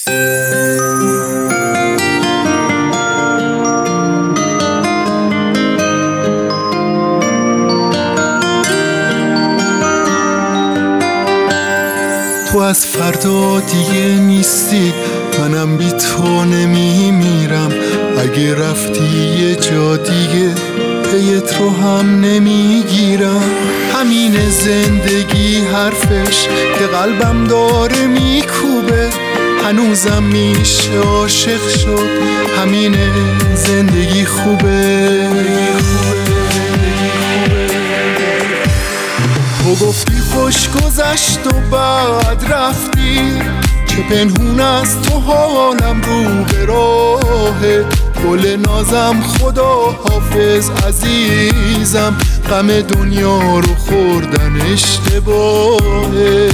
تو از فردا دیگه نیستی، منم بی تو نمیمیرم. اگه رفتی یه جا دیگه پیت رو هم نمیگیرم. همین زندگی حرفش که قلبم داره میکوبه، هنوزم میشه عاشق شد. همین زندگی خوبه. تو گفتی خوش گذشت و بعد رفتی، چه پنهون از تو حالم رو به راهه. گل نازم خدا حافظ عزیزم، غم دنیا رو خوردن اشتباهه.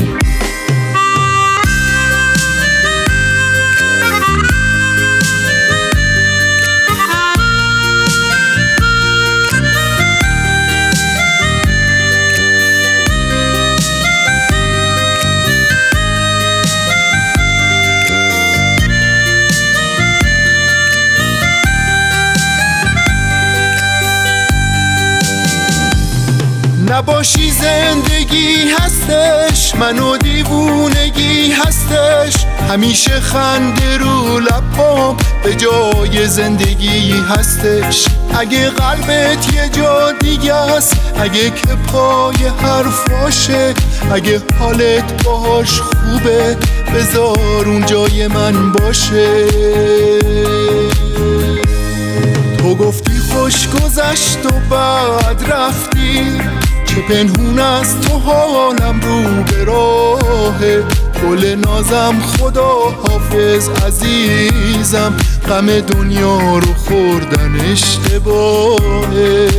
نباشی زندگی هستش، منو دیوونگی هستش. همیشه خنده رو لبام به جای زندگی هستش. اگه قلبت یه جا دیگه است، اگه که پای حرفاشه، اگه حالت باهاش خوبه، بذار اون جای من باشه. تو گفتی خوش گذشت و بعد رفتی، چه پنهون از تو حالم رو به راهه. گل نازم خدا حافظ عزیزم، غم دنیا رو خوردن اشتباهه.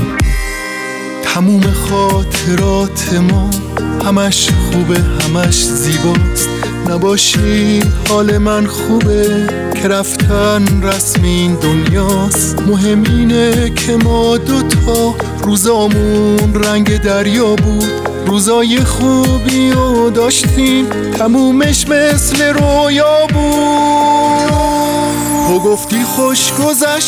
تموم خاطرات ما همش خوبه همش زیباست. نباشی حال من خوبه که رفتن رسم این دنیاست. مهم اینه که ما دوتا روزامون رنگ دریا بود. روزای خوبی رو داشتیم، تمومش مثل رویا بود. تو گفتی خوش گذشت